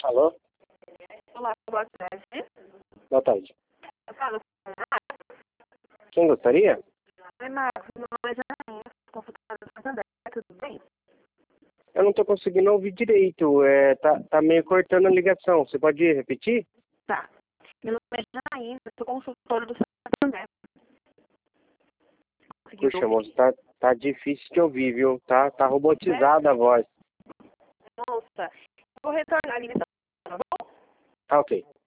Alô? Olá, boa tarde. Boa tarde. Eu falo com a Quem gostaria? Oi, Marcos. Meu nome é Janaína, consultora do Santander. Tudo bem? Eu não tô conseguindo ouvir direito. Tá meio cortando a ligação. Você pode repetir? Tá. Meu nome é Janaína, sou consultora do Santander. Conseguiu Puxa, ouvir? moço, tá difícil de ouvir, viu? Tá robotizada a voz. Nossa, eu vou retornar a ligação, tá bom? Tá ok.